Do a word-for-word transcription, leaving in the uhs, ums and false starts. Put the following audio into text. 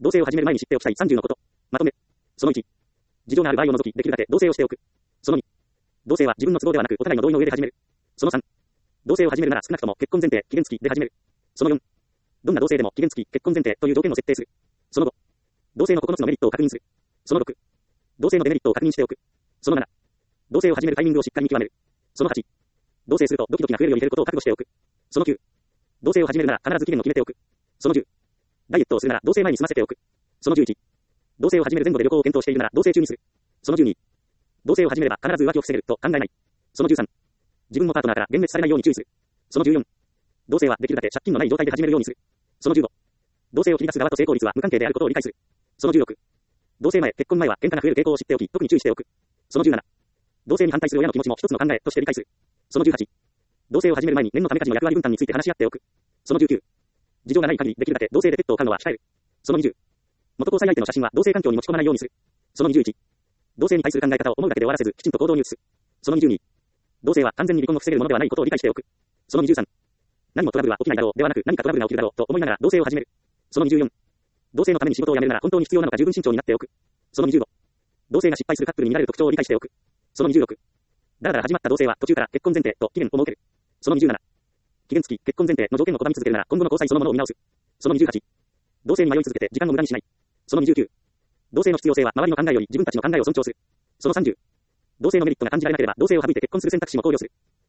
同棲を始める前に知っておきたいさんじゅうのこと。まとめ。そのいち。事情がある場合を除き、できるだけ同棲をしておく。そのに。同棲は自分の都合ではなく、お互いの同意の上で始める。そのさん。同棲を始めるなら少なくとも結婚前提、期限付きで始める。そのよん。どんな同棲でも期限付き、結婚前提という条件を設定する。そのご。同棲のここのつのメリットを確認する。そのろく。同棲のデメリットを確認しておく。そのなな。同棲を始めるタイミングをしっかり見極める。そのはち。同棲するとドキドキが増えるように減ることを覚悟しておく。そのきゅう。同棲を始めるなら必ず期限を決めておく。そのじゅう。ダイエットをするなら同棲前に済ませておく。そのじゅういち。同棲を始める前後で旅行を検討しているなら同棲中にする。そのじゅうに。同棲を始めれば必ず浮気を防げると考えない。そのじゅうさん。自分のパートナーから幻滅されないように注意する。そのじゅうよん。同棲はできるだけ借金のない状態で始めるようにする。そのじゅうご。同棲を切り出す側と成功率は無関係であることを理解する。そのじゅうろく。同棲前、結婚前は喧嘩が増える傾向を知っておき、特に注意しておく。そのじゅうなな。同棲に反対する親の気持ちも一つの考えとして理解する。そのじゅうはち。同棲を始める前に念のため家事の役割分担について話し合っておく。そのじゅうきゅう。事情がない限りできるだけ同棲でペットを飼うのは控える。そのにじゅう。元交際相手の写真は同棲環境に持ち込まないようにする。そのにじゅういち。同棲に対する考え方を思うだけで終わらせず、きちんと行動に移す。そのにじゅうに。同棲は完全に離婚を防げるものではないことを理解しておく。そのにじゅうさん。何もトラブルは起きないだろうではなく何かトラブルが起きるだろうと思いながら同棲を始める。そのにじゅうよん。同棲のために仕事を辞めるなら本当に必要なのか十分慎重になっておく。そのにじゅうご。同棲が失敗するカップルに見られる特徴を理解しておく。そのにじゅうろく。だらだら始まった同棲は途中から結婚前提と期限を設ける。そのにじゅうなな。期限付き結婚前提の条件を拒み続けるなら今後の交際そのものを見直す。そのにじゅうはち。同棲に迷い続けて時間を無駄にしない。そのにじゅうきゅう。同棲の必要性は周りの考えより自分たちの考えを尊重する。そのさんじゅう。同棲のメリットが感じられなければ同棲を省いて結婚する選択肢も考慮する。